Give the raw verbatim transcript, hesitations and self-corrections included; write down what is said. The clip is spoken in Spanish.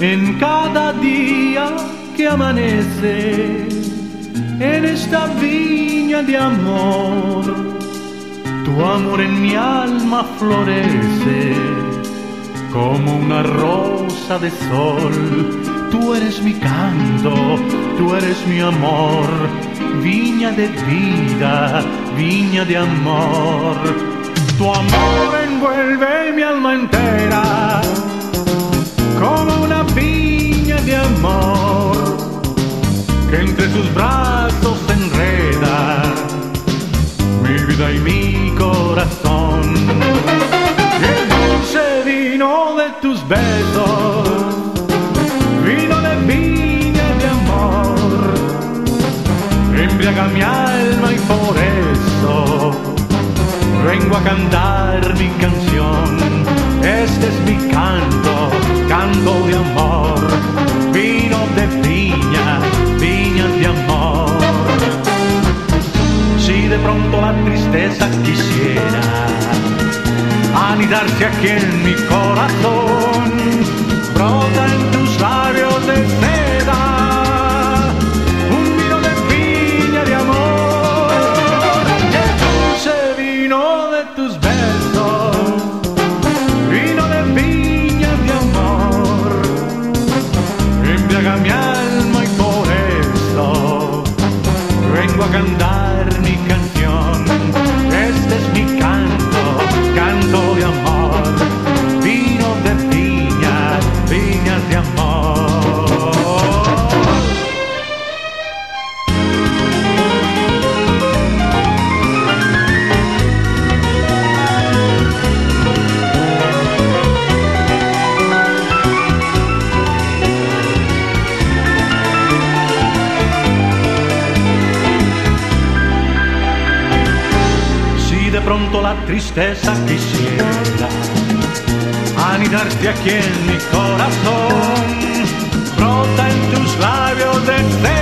en cada día que amanece en esta viña de amor. Tu amor en mi alma florece como una rosa de sol. Tú eres mi canto, tú eres mi amor, viña de vida, viña de amor. Tu amor envuelve mi alma entera como una viña de amor que entre sus brazos se enreda mi vida y mi corazón. Y el dulce vino de tus besos, vino de viña de amor, embriaga mi alma y por eso vengo a cantar mi canción. Este es mi canto, canto de amor, vino de viña, viña de amor. Si de pronto la tristeza quisiera anidarse aquí en mi corazón, brota en tus labios de seda un vino de viña de amor. El dulce vino de tus besos, vino de viña de amor, embriaga mi alma y por eso vengo a cantar mi canción. Este es mi canto, canto de amor, vino de viña, viña de amor. De pronto la tristeza quisiera anidarte aquí en mi corazón, brota en tus labios de